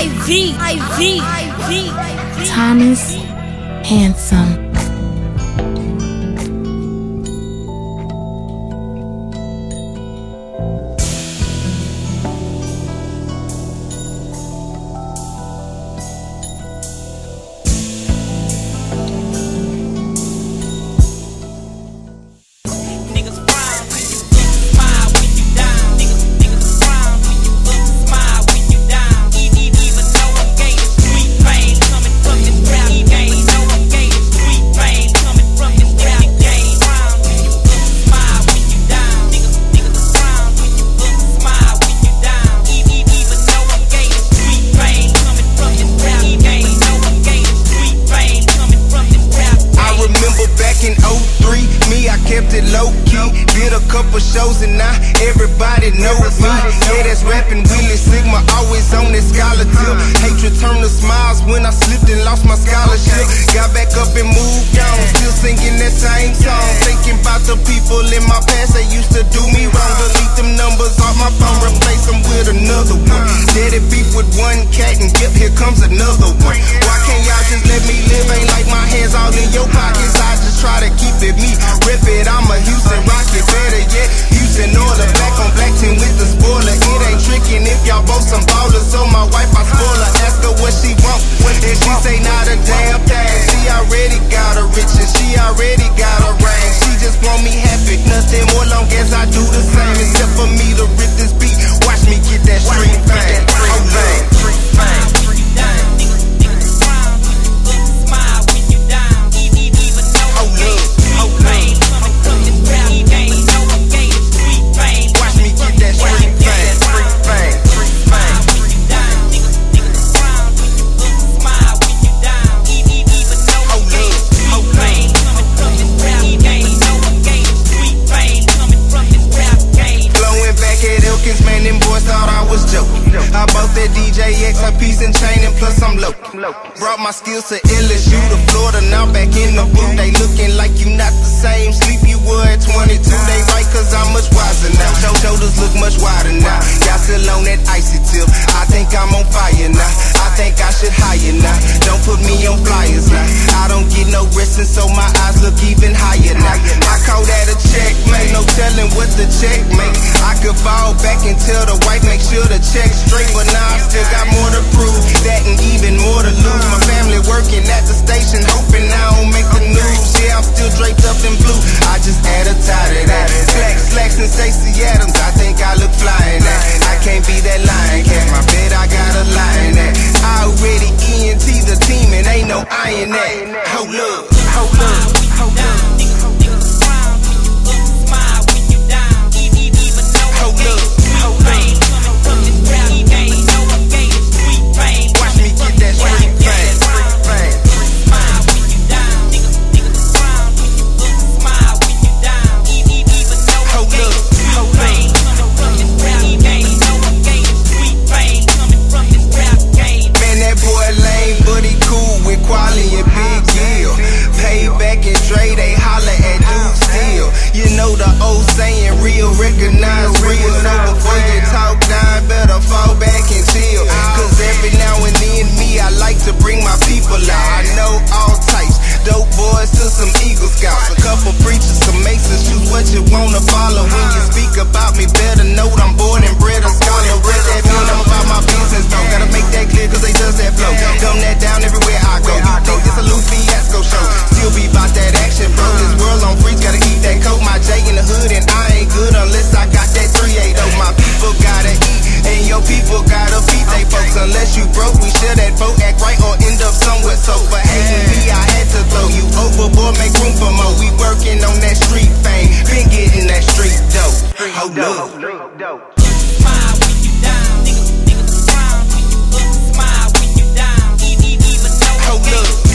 Thomas Handsome. Shows and now everybody knows me. Yeah, that's rapping Willie Sigma, always on that scholar tip. Hatred turned to smiles when I slipped and lost my scholarship. Got back up and moved on, still singing that same song. Thinking about the people in my past that used to do me wrong. Delete them numbers off my phone, replace them with another one. Daddy beef with one cat and yep, here comes another one. Why can't y'all just let me live? Ain't like my hands all in your pockets. I just try to keep it me. Rip it, I'm a Houston Rocket. Better yet, Houston order, black on black team with the spoiler. It ain't tricking if y'all both some ballers. So my wife, I spoil her, ask her what she want, and she say not a damn thing. She already got a rich and she already got a ring. She just want me happy, nothing more long as I do the same. Except for me to rip this beat, watch me get that street fame. Man, them boys thought I was joking. I bought that DJX, a piece and chain, and plus I'm low. Brought my skills to LSU, to Florida, now back in the booth. They looking like you not the same sleep you were at 22. They right cause I'm much wiser now. Shoulders look much wider now. Y'all still on that icy tip. I think I'm on fire now. I think I should hire now. Don't put me on flyers now. I don't get no rest and so my eyes look even higher now. I call that a checkmate, no telling what the check make. I could fall back and tell the wife make sure the check's straight, but now I still got more to prove. That and even more to lose. My family working at the station, hoping I don't make the news. Yeah, I'm still draped up in blue. I just add a tie to that. Slacks and Stacey Adams, I think I look fly in that. I can't be that lion cat, my bed I got a lie in that. I already ENT the team and ain't no I in that. Hold up, hold up, hold up. Recognize real, so before you talk down, better fall back and chill. Cause every now and then me, I like to bring my people out. I know all types, dope boys to some Eagle Scouts. A couple preachers, some masons, choose what you wanna follow. When you speak about me, better know I'm born and bred a scholar. What that mean, I'm about my business though. Gotta make that clear cause they just that flow. Dumb that down everywhere I go. You think this a loose fiasco show? Still be about that action, bro. This world on freeze, gotta keep that coat. My J in the hood and I ain't good unless I got that 380. My people gotta eat and your people gotta feed they folks. Unless you broke, we share that boat, act right or end up somewhere. So for hating me, I had to throw you overboard, make room for more. We working on that street fame, been getting that street dope. Hold up. Smile when you down, niggas frown when you up. Smile when you down, even know. Hold up.